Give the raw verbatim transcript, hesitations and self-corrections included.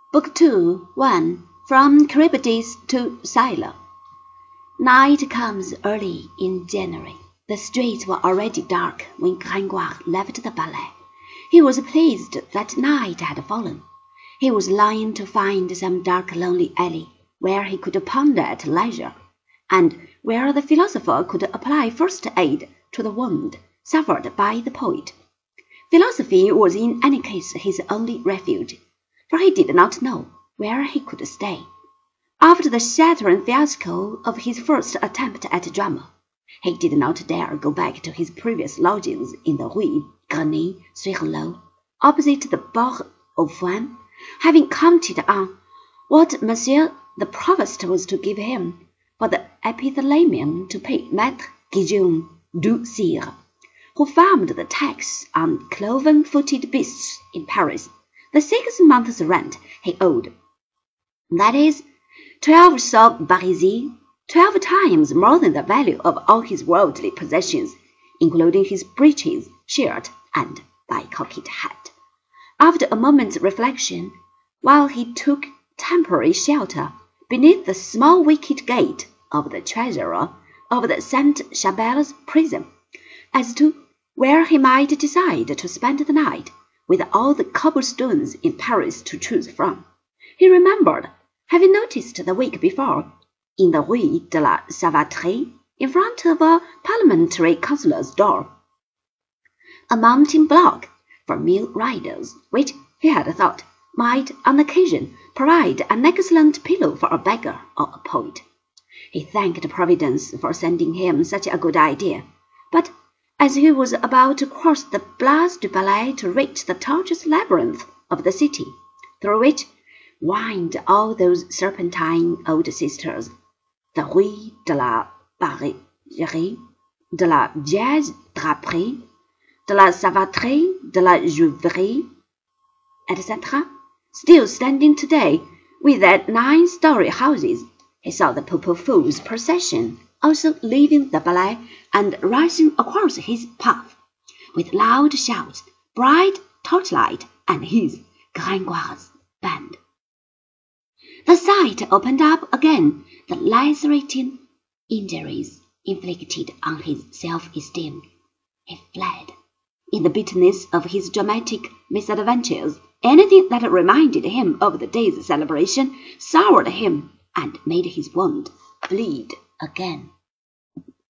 Book two, one, From Charybdis to Scylla. Night comes early in January. The streets were already dark when Gringoire left the ballet. He was pleased that night had fallen. He was longing to find some dark, lonely alley where he could ponder at leisure, and where the philosopher could apply first aid to the wound suffered by the poet. Philosophy was in any case his only refuge, for he did not know where he could stay. After the shattering fiasco of his first attempt at drama, he did not dare go back to his previous lodgings in the Rue Greny-sur-Lot, opposite the Bourg aux Foins, having counted on what Monsieur the Provost was to give him for the epithalamium to pay Maître Guillaume du Sire, who farmed the tax on cloven-footed beasts in Paris, the six months' rent he owed. That is, twelve sous parisis, twelve times more than the value of all his worldly possessions, including his breeches, shirt, and bicocked hat. After a moment's reflection, while he took temporary shelter beneath the small wicket gate of the treasurer of the Saint Chabel's prison, as to where he might decide to spend the night, with all the cobblestones in Paris to choose from, he remembered having noticed the week before, in the Rue de la Savaterie, in front of a parliamentary councillor's door, a mounting block for mule riders, which he had thought might on occasion provide an excellent pillow for a beggar or a poet. He thanked Providence for sending him such a good idea, but as he was about to cross the Place du Palais to reach the tortuous labyrinth of the city, through which wind all those serpentine old sisters, the Rue de la Barillerie, de la Vieille Draperie, de la Savaterie, de la Juiverie, et cetera, still standing today with their nine-story houses, he saw the Popo Fools' procession also leaving the ballet and rising across his path, with loud shouts, bright torchlight, and his, Gringoire's, band. The sight opened up again the lacerating injuries inflicted on his self-esteem. He fled. In the bitterness of his dramatic misadventures, anything that reminded him of the day's celebration soured him and made his wound bleed again.